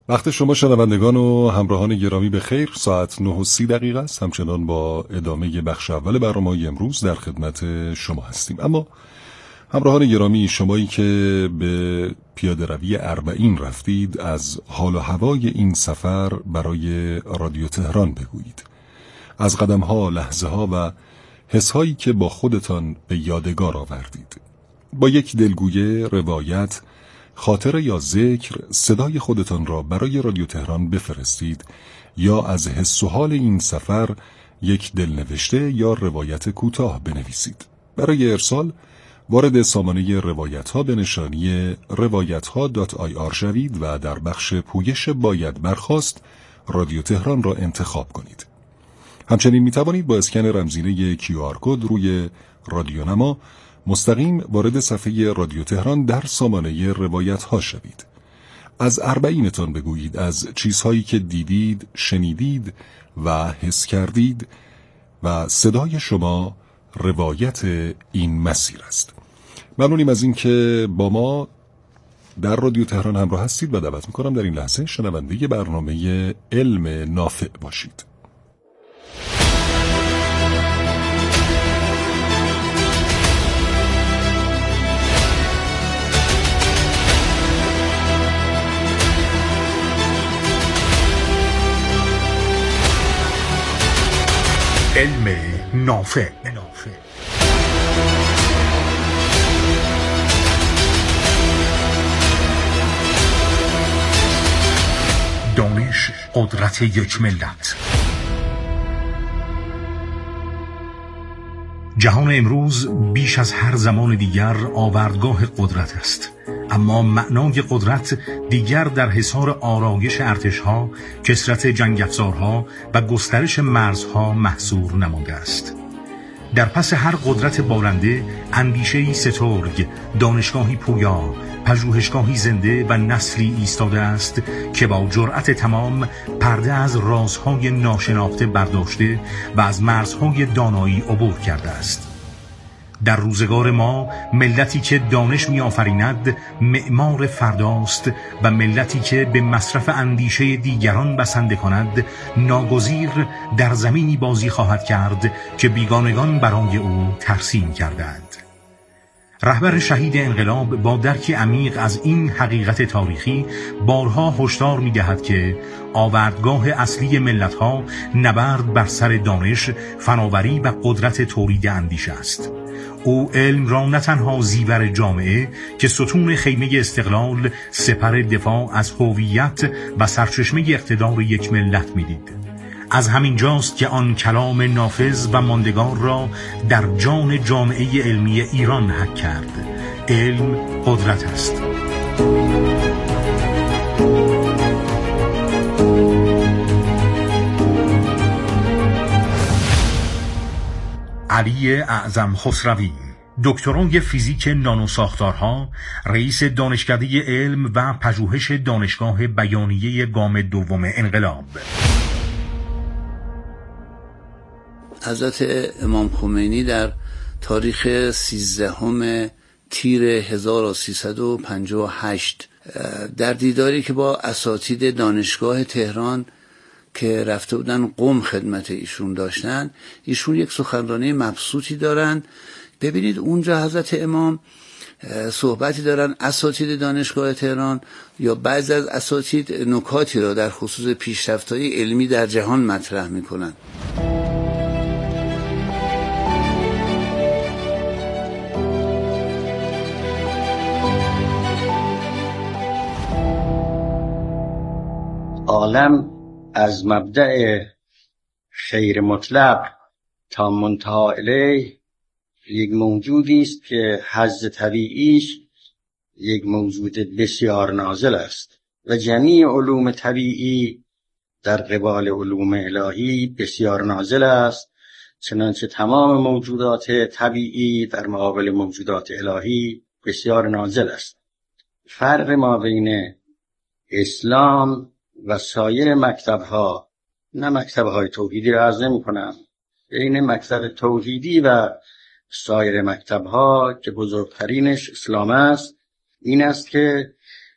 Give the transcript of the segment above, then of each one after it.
وقت شما شنوندگان و همراهان گرامی به خیر. ساعت 9:30 است. همچنان با ادامه بخش اول برنامه امروز در خدمت شما هستیم. اما همراهان گرامی، شمایی که به پیاده روی 40 رفتید، از حال و هوای این سفر برای رادیو تهران بگویید. از قدم‌ها، لحظه‌ها و حس‌هایی که با خودتان به یادگار آوردید. با یک دلگویه، روایت، خاطره یا ذکر صدای خودتان را برای رادیو تهران بفرستید یا از حس و حال این سفر یک دلنوشته یا روایت کوتاه بنویسید. برای ارسال وارد سامانه روایت‌ها به نشانی روایت‌ها.ir شوید و در بخش پویش باید برخاست رادیو تهران را انتخاب کنید. همچنین می توانید با اسکن رمزینه QR کد روی رادیونما مستقیم وارد صفحه رادیو تهران در سامانه روایت‌ها شوید. از 40 بگویید، از چیزهایی که دیدید، شنیدید و حس کردید و صدای شما روایت این مسیر است. ممنونیم از این که با ما در رادیو تهران همراه هستید و دعوت می‌کنم در این لحظه شنونده برنامه علم نافع باشید. علم نافع. دانش قدرت یک ملت. جهان امروز بیش از هر زمان دیگر آوردگاه قدرت است، اما معنای قدرت دیگر در حصار آرایش ارتش‌ها، کثرت جنگ‌افزارها و گسترش مرزها محصور نمانده است. در پس هر قدرت بالنده اندیشه‌ای سترگ، دانشگاهی پویا، پژوهشگاهی زنده و نسلی ایستاده است که با جرأت تمام پرده از رازهای ناشناخته برداشته و از مرزهای دانایی عبور کرده است. در روزگار ما ملتی که دانش می آفریند معمار فرداست و ملتی که به مصرف اندیشه دیگران بسنده کند ناگزیر در زمینی بازی خواهد کرد که بیگانگان برای او ترسیم کردند. رهبر شهید انقلاب با درکی عمیق از این حقیقت تاریخی بارها هشدار می‌دهد که آوردگاه اصلی ملت‌ها نبرد بر سر دانش، فناوری و قدرت تولید اندیشه است. او علم را نه تنها زیور جامعه که ستون خیمه استقلال، سپر دفاع از هویت و سرچشمه اقتدار یک ملت می‌دید. از همین جاست که آن کلام نافذ و ماندگار را در جان جامعه علمی ایران حک کرد: علم قدرت است. علی اعظم خسروی، دکترای فیزیک نانوساختارها، رئیس دانشکده علم و پژوهش دانشگاه بیانیه گام دوم انقلاب. حضرت امام خمینی در تاریخ 13 تیر 1358 در دیداری که با اساتید دانشگاه تهران که رفته بودن قم خدمت ایشون داشتن، ایشون یک سخنرانی مبسوطی دارن. ببینید اونجا حضرت امام صحبتی دارن، اساتید دانشگاه تهران یا بعضی از اساتید نکاتی را در خصوص پیشرفت‌های علمی در جهان مطرح میکنن. عالم از مبدأ خیر مطلق تا منتهی الیه یک موجودی است که حظ طبیعیش یک موجود بسیار نازل است و جمیع علوم طبیعی در قبال علوم الهی بسیار نازل است، چنانچه تمام موجودات طبیعی در مقابل موجودات الهی بسیار نازل است. فرق ما بین اسلام و سایر مکتب‌ها، نه مکتب‌های توحیدی را عرض نمی‌کنم، بین مکتب توحیدی و سایر مکتب‌ها که بزرگترینش اسلام است، این است که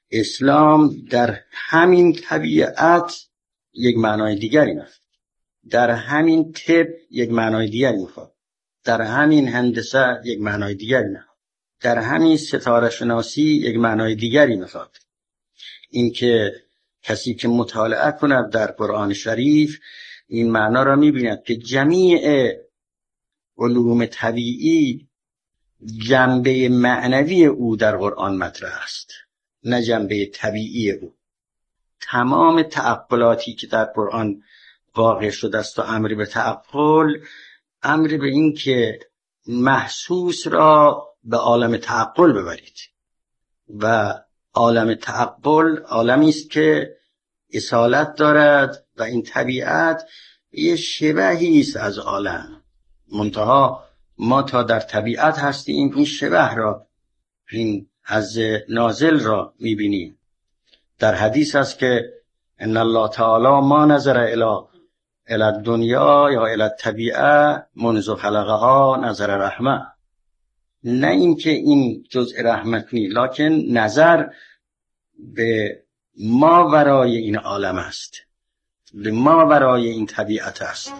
اسلام در همین طبیعت یک معنای دیگری میخواد، در همین طب یک معنای دیگری میخواد، در همین هندسه یک معنای دیگری میخواد، در همین ستاره شناسی یک معنای دیگری میخواد. این که کسی که مطالعه کند در قرآن شریف این معنا را میبیند که جمیع علوم طبیعی جنبه معنوی او در قرآن مطرح است، نه جنبه طبیعی او. تمام تعقلاتی که در قرآن واقع شده است و امر به تعقل، امر به این که محسوس را به عالم تعقل ببرید و عالم تعقل عالمی است که اصالت دارد و این طبیعت یه شبهی است از عالم، منتها ما تا در طبیعت هستیم این شبه را، این از نازل را میبینیم. در حدیث است که ان الله تعالی ما نظر الی الدنیا یا الی الطبیعه منذ خلقها نظر رحمه. نه اینکه این جزء رحمت نیست، لکن نظر به ما ورای این عالم است، به ما ورای این طبیعت است.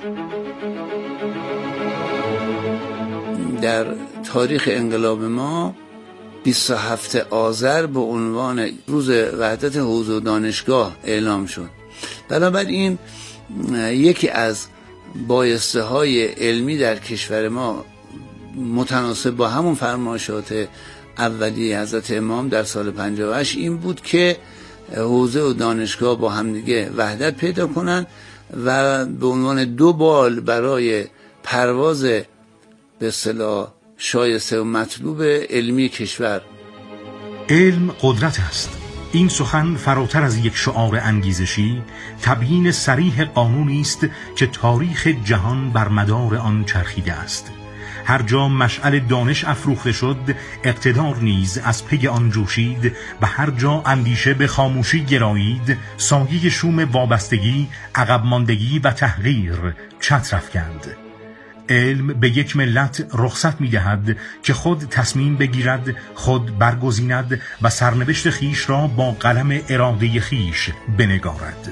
در تاریخ انقلاب ما 27 آذر به عنوان روز وحدت حوزه و دانشگاه اعلام شد. بنابراین یکی از بایسته های علمی در کشور ما متناسب با همون فرمایشات اولی حضرت امام در سال 58 این بود که حوزه و دانشگاه با همدیگه وحدت پیدا کنن و به عنوان دو بال برای پرواز به اصطلاح شایسته و مطلوب علمی کشور. علم قدرت است. این سخن فراتر از یک شعار انگیزشی، تبیین صریح قانونی است که تاریخ جهان بر مدار آن چرخیده است. هر جا مشعل دانش افروخته شد، اقتدار نیز از پی آن جوشید و هر جا اندیشه به خاموشی گرایید، سایه شوم وابستگی، عقب ماندگی و تحقیر چتر افکند. علم به یک ملت رخصت می‌دهد که خود تصمیم بگیرد، خود برگزیند و سرنوشت خیش را با قلم اراده خیش بنگارد.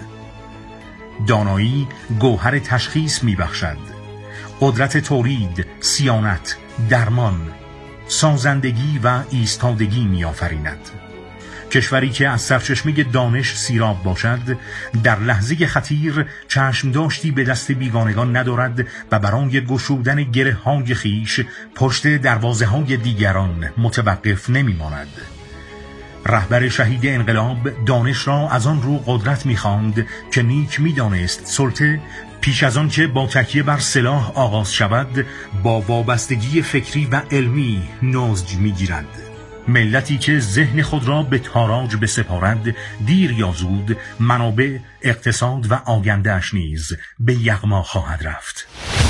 دانایی گوهر تشخیص می‌بخشد، قدرت تولید، صیانت، درمان، سازندگی و ایستادگی می‌آفریند. کشوری که از سرچشمه دانش سیراب باشد، در لحظه خطیر چشم داشتی به دست بیگانگان ندارد و برای گشودن گره های خیش پشت دروازه های دیگران متوقف نمی ماند. رهبر شهید انقلاب دانش را از آن رو قدرت می خواند که نیک می دانست سلطه پیش از آن که با تکیه بر سلاح آغاز شود، با وابستگی فکری و علمی نضج می گیرد. ملتی که ذهن خود را به تاراج بسپارد، دیر یا زود منابع، اقتصاد و آینده‌اش نیز به یغما خواهد رفت.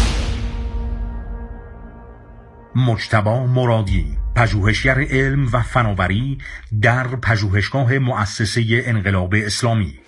مجتبی مرادی، پژوهشگر علم و فناوری در پژوهشگاه مؤسسه انقلاب اسلامی.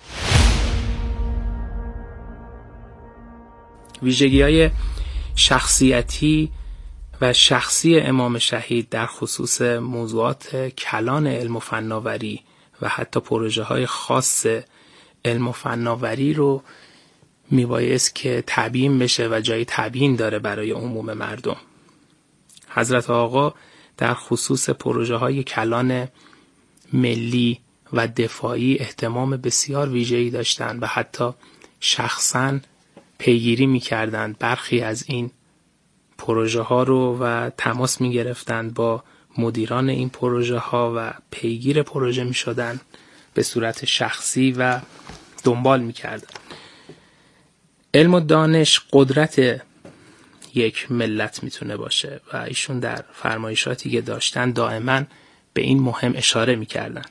ویژگی‌های شخصیتی و شخصی امام شهید در خصوص موضوعات کلان علم و فناوری و حتی پروژه های خاص علم و فناوری رو میبایست که تبیین بشه و جای تبیین داره برای عموم مردم. حضرت آقا در خصوص پروژه های کلان ملی و دفاعی اهتمام بسیار ویژه‌ای داشتند و حتی شخصاً پیگیری میکردند برخی از این پروژه ها رو و تماس می گرفتند با مدیران این پروژه ها و پیگیر پروژه می شدن به صورت شخصی و دنبال می کردن. علم و دانش قدرت یک ملت می تونه باشه و ایشون در فرمایشاتی که داشتن دائما به این مهم اشاره می کردن.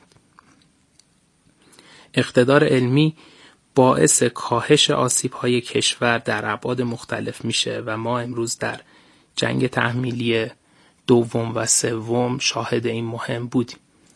اقتدار علمی باعث کاهش آسیب های کشور در ابعاد مختلف میشه و ما امروز در جنگ تحمیلی دوم و سوم شاهد این مهم بودیم.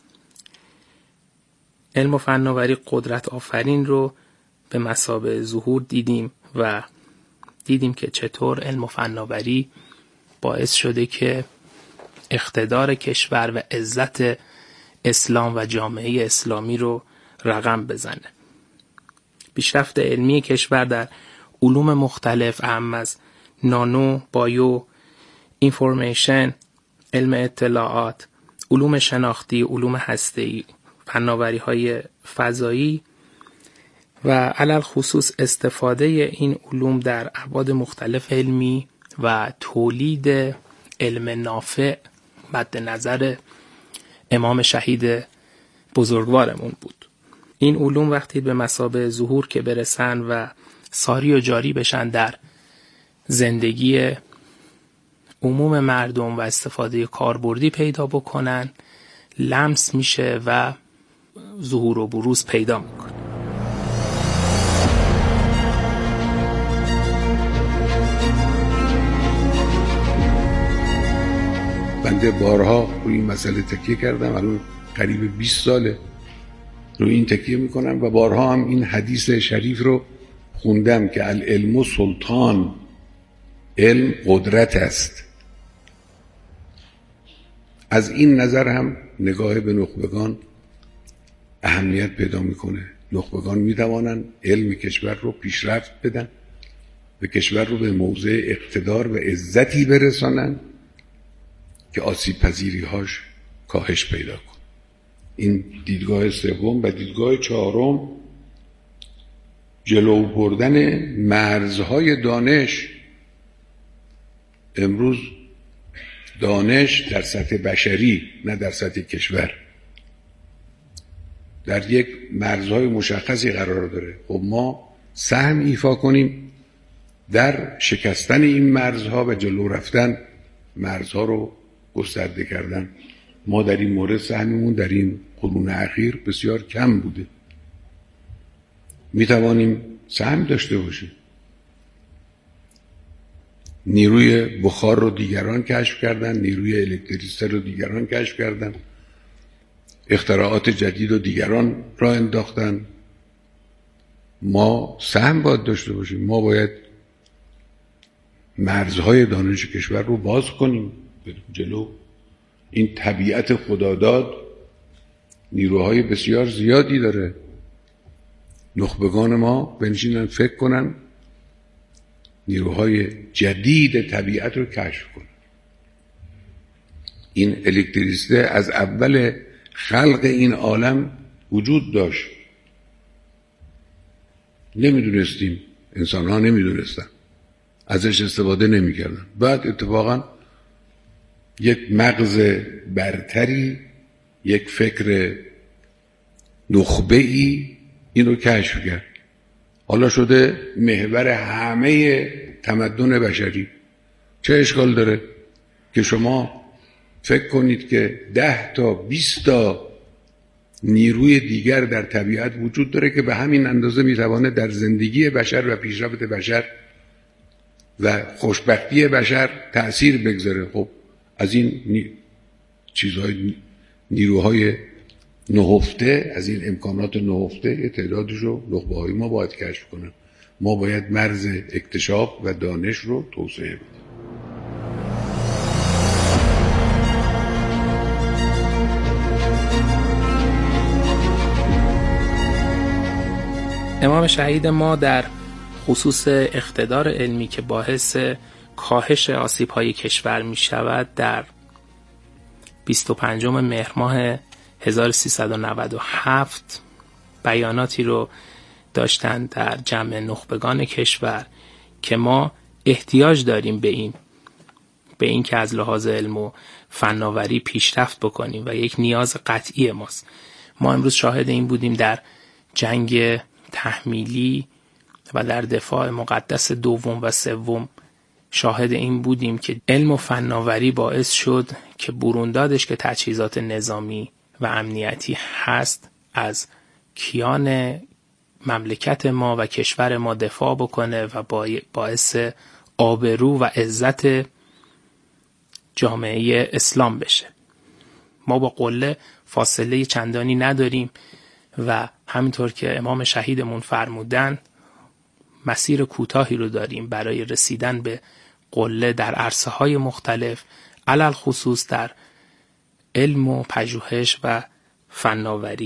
علم و فناوری قدرت آفرین رو به مثابه ظهور دیدیم و دیدیم که چطور علم و فناوری باعث شده که اقتدار کشور و عزت اسلام و جامعه اسلامی رو رقم بزنه. پیشرفت علمی کشور در علوم مختلف اهم از نانو، بایو، اینفورمیشن، علم اطلاعات، علوم شناختی، علوم هسته‌ای، فناوری‌های فضایی و علل خصوص استفاده این علوم در ابعاد مختلف علمی و تولید علم نافع مد نظر امام شهید بزرگوارمون بود. این علوم وقتی به مثابه ظهور که برسن و ساری و جاری بشن در زندگی عموم مردم و استفاده کاربردی پیدا بکنن، لمس میشه و ظهور و بروز پیدا میکنه. بنده بارها روی این مسئله تکیه کردم، الان قریب 20 ساله روی این تکیه میکنم و بارها هم این حدیث شریف رو خوندم که العلم سلطان، علم قدرت است. از این نظر هم نگاه به نخبگان اهمیت پیدا میکنه. نخبگان میتوانند علم کشور رو پیشرفت بدن و کشور رو به موضع اقتدار و عزتی برسانن که آسیب پذیری‌هاش کاهش پیدا کنه. این دیدگاه سوم. و دیدگاه چهارم جلو بردن مرزهای دانش. امروز دانش در سطح بشری، نه در سطح کشور، در یک مرزهای مشخصی قرار داره. خب ما سهم ایفا کنیم در شکستن این مرزها و جلو رفتن مرزها رو گسترده کردن. ما در این مورد سهممون در این قرون اخیر بسیار کم بوده. می توانیم سهم داشته باشیم. نیروی بخار رو دیگران کشف کردن، نیروی الکتریسته رو دیگران کشف کردن، اختراعات جدید رو دیگران راه انداختن. ما سهم باید داشته باشیم. ما باید مرزهای دانش کشور رو باز کنیم جلو. این طبیعت خداداد نیروهای بسیار زیادی داره. نخبگان ما بنشینن فکر کنن نیروهای جدید طبیعت رو کشف کنن. این الکتریسته از اول خلق این عالم وجود داشت. نمیدونستیم، انسان ها نمیدونستن، ازش استفاده نمیکردن. بعد اتفاقا یک مغز برتری، یک فکر نخبه‌ای این رو کشف کرد. حالا شده محور همه تمدن بشری. چه اشکال داره که شما فکر کنید که 10 تا 20 تا نیروی دیگر در طبیعت وجود داره که به همین اندازه میتوانه در زندگی بشر و پیشرفت بشر و خوشبختی بشر تأثیر بگذاره. خب از این چیزهای، نیروهای نهفته، از این امکانات نهفته تعدادش رو نخبه‌های ما باید کشف کنن. ما باید مرز اکتشاف و دانش رو توسعه بدیم. امام شهید ما در خصوص اقتدار علمی که باعث کاهش آسیب‌های کشور می شود در 25 مهر ماه 1397 بیاناتی رو داشتن در جمع نخبگان کشور که ما احتیاج داریم به این که از لحاظ علم و فناوری پیشرفت بکنیم و یک نیاز قطعی ماست. ما امروز شاهد این بودیم در جنگ تحمیلی و در دفاع مقدس دوم و سوم، شاهد این بودیم که علم و فناوری باعث شد که بروندادش که تجهیزات نظامی و امنیتی هست از کیان مملکت ما و کشور ما دفاع بکنه و باعث آبرو و عزت جامعه اسلام بشه. ما با قله فاصله چندانی نداریم و همینطور که امام شهیدمون فرمودن مسیر کوتاهی رو داریم برای رسیدن به قله در عرصه‌های مختلف، علل خصوص در علم و پژوهش و فناوری.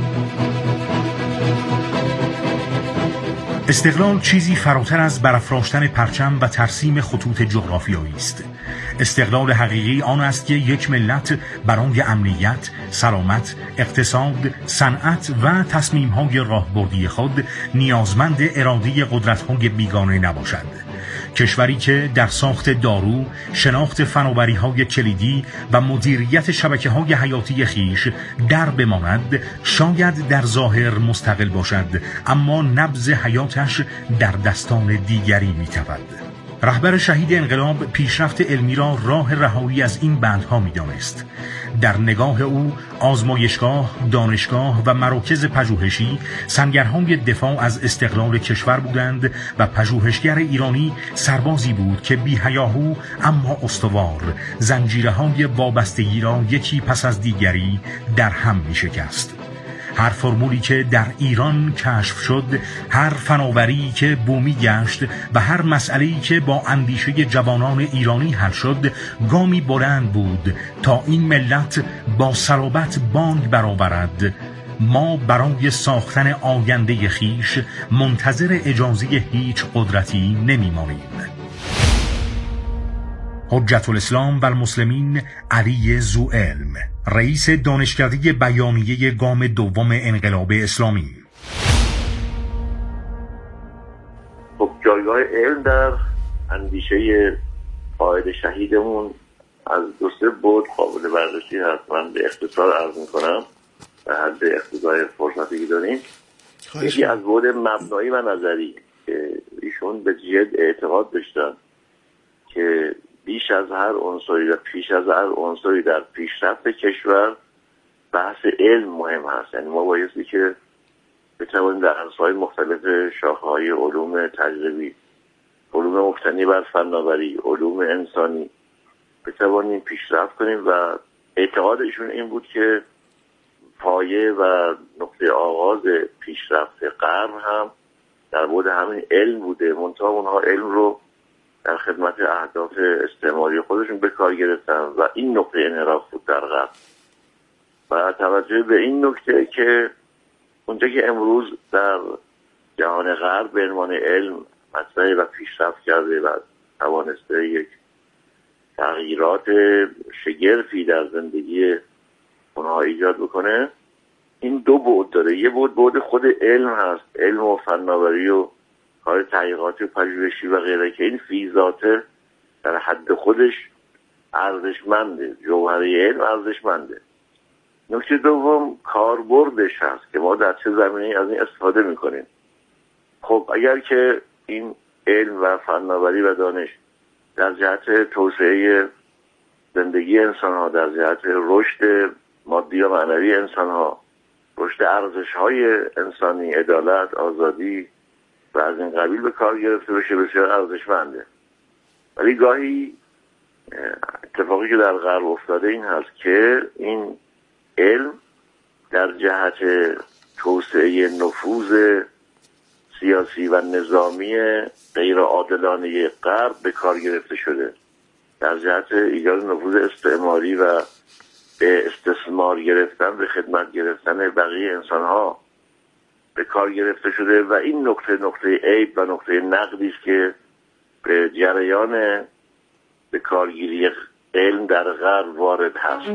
استقلال چیزی فراتر از برافراشتن پرچم و ترسیم خطوط جغرافیایی است. استقلال حقیقی آن است که یک ملت برای امنیت، سلامت، اقتصاد، صنعت و تصمیم‌های راهبردی خود نیازمند اراده قدرت‌های بیگانه نباشد. کشوری که در ساخت دارو، شناخت فناوری‌های کلیدی و مدیریت شبکه‌های حیاتی خیش در بماند، شاید در ظاهر مستقل باشد، اما نبض حیاتش در دستان دیگری می‌تپد. رهبر شهید انقلاب پیشرفت علمی را راه رهایی از این بندها می‌دانست. در نگاه او آزمایشگاه، دانشگاه و مراکز پژوهشی سنگرهای دفاع از استقلال کشور بودند و پژوهشگر ایرانی سربازی بود که بی‌حیاهو اما استوار زنجیرهای وابستگی را یکی پس از دیگری در هم می‌شکست. هر فرمولی که در ایران کشف شد، هر فناوری که بومی گشت و هر مسئله‌ای که با اندیشه جوانان ایرانی حل شد، گامی بلند بود تا این ملت با صلابت بانگ برآورد: ما برای ساختن آینده خیش منتظر اجازه هیچ قدرتی نمی‌مانیم. حجت الاسلام و المسلمین علی ذوالعلم، رئیس دانشکده بیانیه گام دوم انقلاب اسلامی. خب جایگاه علم در اندیشه قائد شهیدمون از دو سه بود قابل بررسی هست. من به اختصار عرض میکنم به حد اقتضای فرصتی که داریم. یکی از بود مبنایی و نظری که ایشون به جد اعتقاد داشتن که بیش از هر عنصری و پیش از هر عنصری در پیشرفت کشور بحث علم مهم هست. یعنی ما بایستی که بتوانیم در عرصه‌های مختلف شاخه‌های علوم تجربی، علوم مبتنی بر فناوری، علوم انسانی بتوانیم پیشرفت کنیم و اعتقادشون این بود که پایه و نقطه آغاز پیشرفت غرب هم در بود همین علم بوده. منتها اونها علم رو در خدمت اهداف استعماری خودشون به کار گرفتن و این نقطه انحراف بود در غرب. و توجه به این نکته که اونجا که امروز در جهان غرب به عنوان علم مطرح و پیشرفت کرده و توانسته یک تغییرات شگرفی در زندگی اونها ایجاد بکنه، این دو بعد داره. یه بعد خود علم هست، علم و فناوری و کار تحقیقاتی و پژوهشی و غیره که این فی ذاته در حد خودش ارزشمنده، جوهره علم ارزشمنده. نکته دوم کاربردش هست که ما در چه زمینه‌ای از این استفاده میکنیم. خب اگر که این علم و فناوری و دانش در جهت توسعه زندگی انسان ها، در جهت رشد مادی و معنوی انسان ها، رشد ارزش های انسانی، عدالت، آزادی و از این قبیل به کار گرفته بشه، بسیار ارزشمنده. ولی گاهی اتفاقی که در غرب افتاده این هست که این علم در جهت توسعه نفوذ سیاسی و نظامی غیر عادلانه غرب به کار گرفته شده، در جهت ایجاد نفوذ استعماری و به استثمار گرفتن، به خدمت گرفتن بقیه انسان‌ها به کار گرفته شده و این نقطه عیب و نقطه نقدی است که به جریان به کارگیری علم در غرب وارد هست.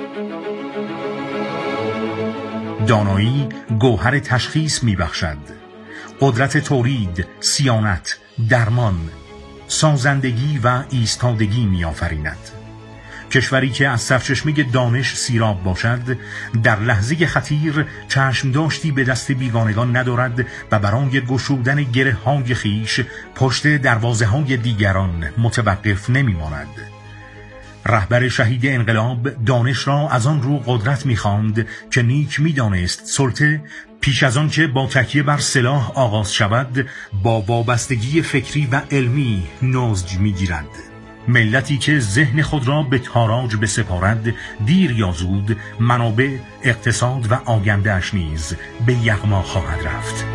دانایی گوهر تشخیص می‌بخشد، قدرت تولید، صیانت، درمان، سازندگی و ایستادگی می‌آفریند. کشوری که از سرچشمه دانش سیراب باشد، در لحظه خطیر چشم داشتی به دست بیگانگان ندارد و برای گشودن گره‌های خیش پشت دروازه‌های دیگران متوقف نمی‌ماند. رهبر شهید انقلاب دانش را از آن رو قدرت می‌خواند که نیک می‌دانست سلطه پیش از آن که با تکیه بر سلاح آغاز شود، با وابستگی فکری و علمی نضج می‌گیرد. ملتی که ذهن خود را به تاراج بسپارد، دیر یا زود منابع، اقتصاد و آینده‌اش نیز به یغما خواهد رفت.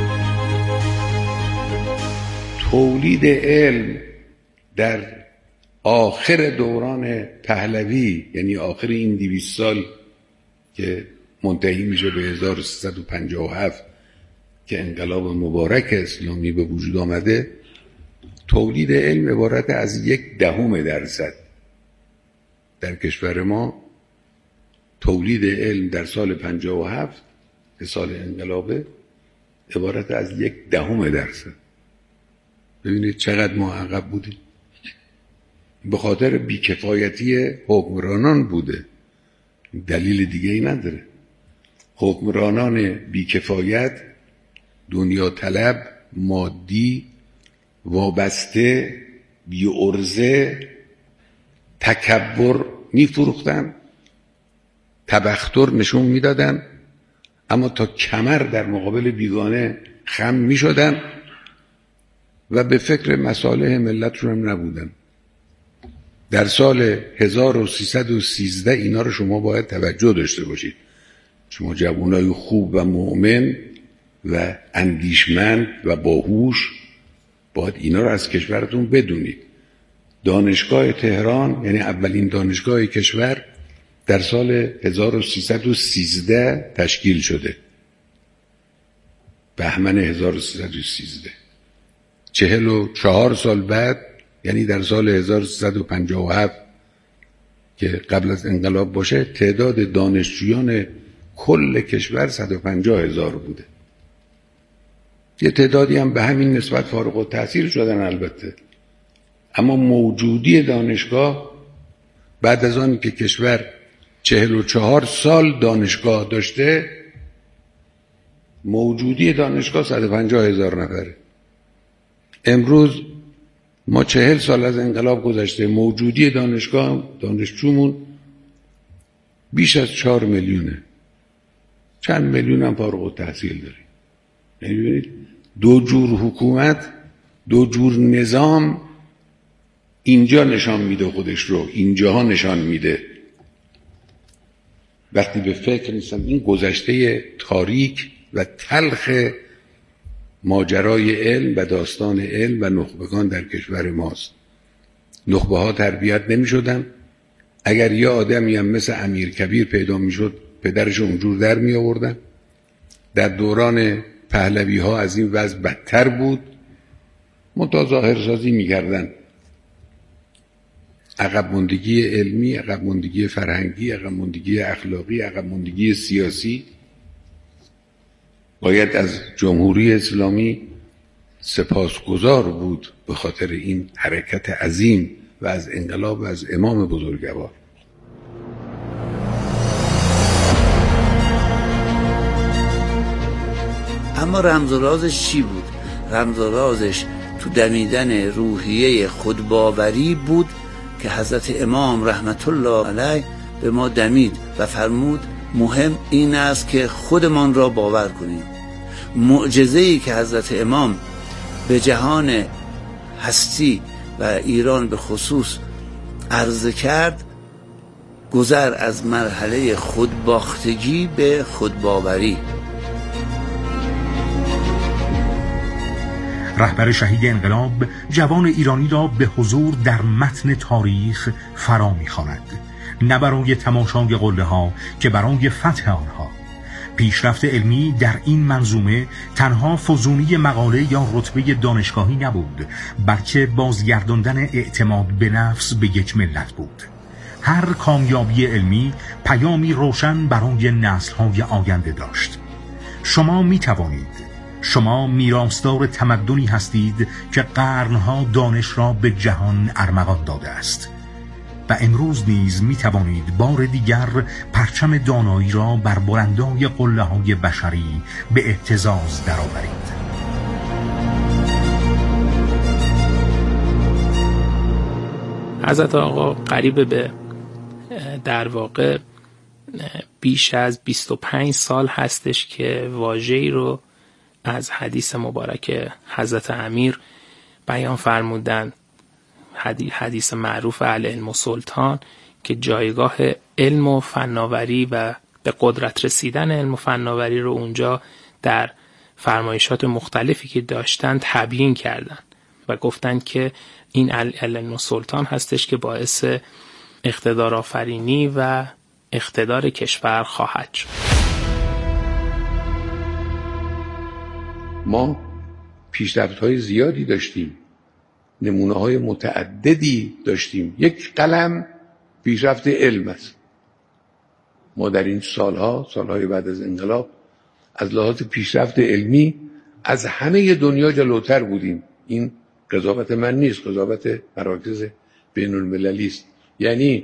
تولید علم در آخر دوران پهلوی، یعنی آخر این 200 سال که منتهی میشه به 1357 که انقلاب مبارک اسلامی به وجود آمده، تولید علم عبارت از 0.1% در کشور ما. تولید علم در سال 57 که سال انقلابه عبارت از 0.1%. ببینید چقدر ما عقب بودیم. به خاطر بیکفایتی حکمرانان بوده، دلیل دیگه ای نداره. حکمرانان بیکفایت، دنیا طلب، مادی، وابسته، بی‌عرضه، تکبر میفروختن، تبختر نشون میدادن، اما تا کمر در مقابل بیگانه خم میشدن و به فکر مصالح ملتشون هم نبودن. در سال 1313 اینا رو شما باید توجه داشته باشید. شما جوانای خوب و مؤمن و اندیشمند و باهوش باید اینا رو از کشورتون بدونید. دانشگاه تهران، یعنی اولین دانشگاه کشور، در سال 1313 تشکیل شده. بهمن 1313. 44 سال بعد، یعنی در سال 1357 که قبل از انقلاب باشه، تعداد دانشجویان کل کشور 150,000 بوده. یه تعدادی هم به همین نسبت فارغ التحصیل شدن البته، اما موجودی دانشگاه بعد از آن که کشور 44 سال دانشگاه داشته، موجودی دانشگاه 150,000 نفره. امروز ما 40 سال از انقلاب گذشته، موجودی دانشجومون بیش از 4 میلیونه. چند میلیون هم فارغ التحصیل داریم. یعنی ببینید دو جور حکومت، دو جور نظام اینجا نشان میده خودش رو، اینجاها نشان میده. وقتی به فکر نیستم این گذشته تاریک و تلخ ماجرای علم و داستان علم و نخبگان در کشور ماست. نخبه ها تربیت نمی شدن. اگر یه آدمی هم مثل امیرکبیر پیدا می شد، پدرش اونجور در می آوردن. در دوران پهلوی ها از این وضع بدتر بود. منتها ظاهرسازی می کردن. عقب ماندگی علمی، عقب ماندگی فرهنگی، عقب ماندگی اخلاقی، عقب ماندگی سیاسی. باید از جمهوری اسلامی سپاسگزار بود به خاطر این حرکت عظیم و از انقلاب و از امام بزرگوار. اما رمز و رازش چی بود؟ رمز و رازش تو دمیدن روحیه خودباوری بود که حضرت امام رحمت الله علیه به ما دمید و فرمود مهم این است که خودمان را باور کنیم. معجزه‌ای که حضرت امام به جهان هستی و ایران به خصوص عرضه کرد، گذر از مرحله خودباختگی به خودباوری. رهبر شهید انقلاب جوان ایرانی را به حضور در متن تاریخ فرا می‌خواند، نه برای تماشای قله ها که برای فتح آنها. پیشرفت علمی در این منظومه تنها فزونی مقاله یا رتبه دانشگاهی نبود، بلکه بازگرداندن اعتماد به نفس به یک ملت بود. هر کامیابی علمی پیامی روشن برای نسل‌های آینده داشت. شما می توانید، شما میراثدار تمدنی هستید که قرنها دانش را به جهان ارمغان داده است و امروز نیز می توانید بار دیگر پرچم دانایی را بر بلندای قله‌های بشری به اهتزاز درآورید. حضرت آقا قریب به در واقع بیش از 25 سال هستش که واژه‌ای رو از حدیث مبارک حضرت امیر بیان فرمودند، حدیث معروف العلم سلطان، که جایگاه علم و فناوری و به قدرت رسیدن علم و فناوری رو اونجا در فرمایشات مختلفی که داشتن تبیین کردن. و گفتند که این علم السلطان هستش که باعث اقتدار آفرینی و اقتدار کشور خواهد شد. ما پیشرفت‌های زیادی داشتیم، نمونه‌های متعددی داشتیم. یک قلم پیشرفت علم است. ما در این سالهای بعد از انقلاب از لحاظ پیشرفت علمی از همه دنیا جلوتر بودیم. این قضاوت من نیست، قضاوت مراکز بین المللی است. یعنی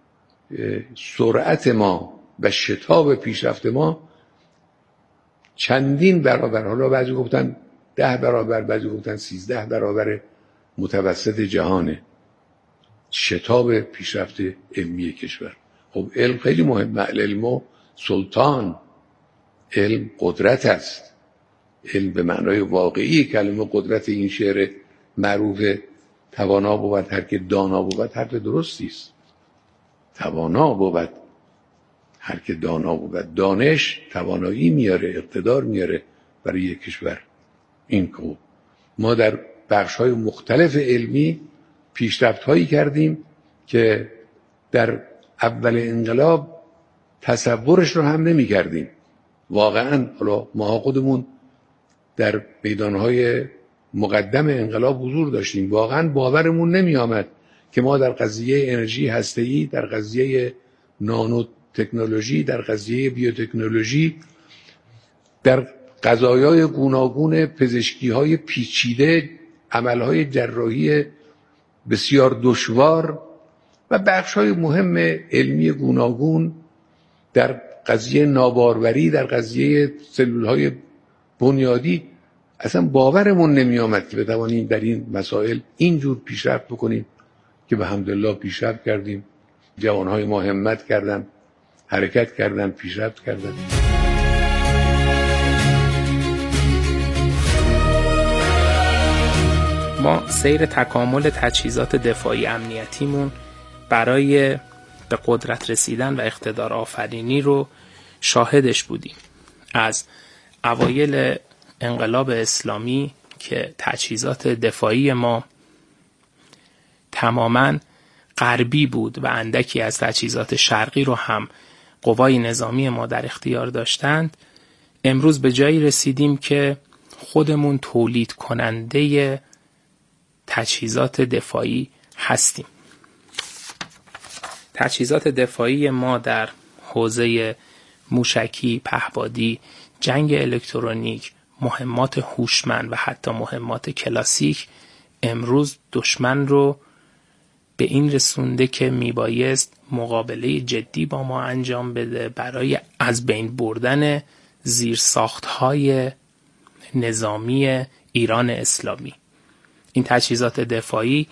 سرعت ما و شتاب پیشرفت ما چندین برابر، حالا بعضی گفتن 10 برابر، بعضی گفتن 13 برابر متوسط جهانه شتاب پیشرفت علمی کشور. خب علم خیلی مهمه. علم سلطان، علم قدرت است. علم به معنای واقعی کلمه قدرت، این شعر معروف توانا بود هر که دانا بود، حرف درستی است. توانا بود هر که دانا بود. دانش توانایی میاره، اقتدار میاره برای یک کشور. این که ما در بخش‌های مختلف علمی پیشرفت‌هایی کردیم که در اول انقلاب تصورش رو هم نمی‌کردیم. واقعاً حالا ما خودمون در میدان‌های مقدم انقلاب حضور داشتیم، واقعاً باورمون نمی‌آمد که ما در قضیه انرژی هسته‌ای، در قضیه نانو تکنولوژی، در قضیه بیوتکنولوژی، در قضایای گوناگون پزشکی‌های پیچیده، عملهای جراحی بسیار دشوار و بخش‌های مهم علمی گوناگون، در قضیه ناباروری، در قضیه سلول‌های بنیادی، اصلا باورمون نمی آمد که بتوانیم در این مسائل اینجور پیشرفت بکنیم که به حمدالله پیشرفت کردیم. جوانهای ما همت کردن، حرکت کردن، پیشرفت کردن. ما سیر تکامل تجهیزات دفاعی امنیتیمون برای به قدرت رسیدن و اقتدار آفرینی رو شاهدش بودیم. از اوایل انقلاب اسلامی که تجهیزات دفاعی ما تماماً غربی بود و اندکی از تجهیزات شرقی رو هم قوای نظامی ما در اختیار داشتند، امروز به جایی رسیدیم که خودمون تولید کننده تجهیزات دفاعی هستیم. تجهیزات دفاعی ما در حوزه موشکی، پهپادی، جنگ الکترونیک، مهمات هوشمند و حتی مهمات کلاسیک امروز دشمن رو به این رسونده که میبایست مقابله جدی با ما انجام بده برای از بین بردن زیرساخت‌های نظامی ایران اسلامی. این تجهیزات دفاعی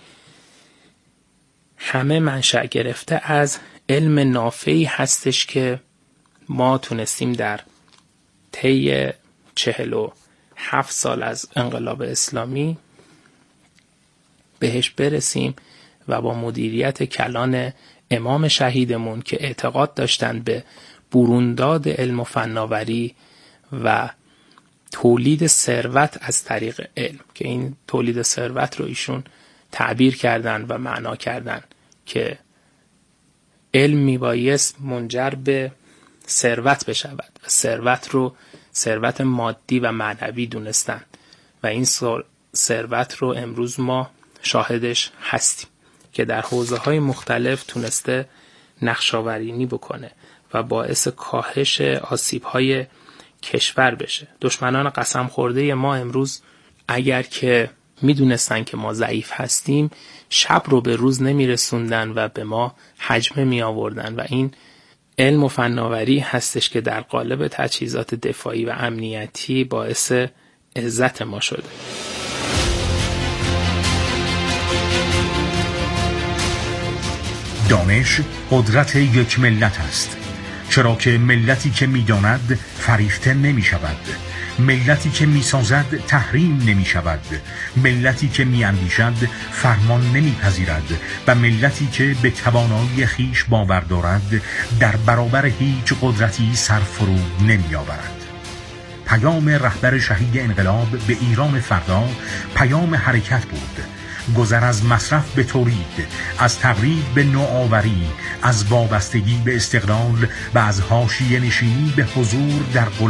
همه منشأ گرفته از علم نافعی هستش که ما تونستیم در طی 47 سال از انقلاب اسلامی بهش برسیم و با مدیریت کلان امام شهیدمون که اعتقاد داشتند به برونداد علم و فناوری و تولید ثروت از طریق علم، که این تولید ثروت رو ایشون تعبیر کردن و معنا کردن که علم میبایست منجر به ثروت بشود و ثروت رو ثروت مادی و معنوی دونستن و این ثروت رو امروز ما شاهدش هستیم که در حوزه‌های مختلف تونسته نقش‌آورینی بکنه و باعث کاهش آسیب‌های کشور بشه. دشمنان قسم خورده ما امروز اگر که میدونستن که ما ضعیف هستیم، شب رو به روز نمیرسوندن و به ما هجمه می آوردن و این علم و فناوری هستش که در قالب تجهیزات دفاعی و امنیتی باعث عزت ما شده. دانش قدرت یک ملت است، چرا که ملتی که می‌داند فریفته نمی‌شود، ملتی که می‌سازد تحریم نمی‌شود، ملتی که می‌اندیشد فرمان نمی‌پذیرد و ملتی که به توانایی خیش باور دارد در برابر هیچ قدرتی سر فرو نمی‌آورد. پیام رهبر شهید انقلاب به ایران فردا پیام حرکت بود. گذر از مصرف به تولید، از تقلید به نوآوری، از وابستگی به استقلال و از حاشیه نشینی به حضور در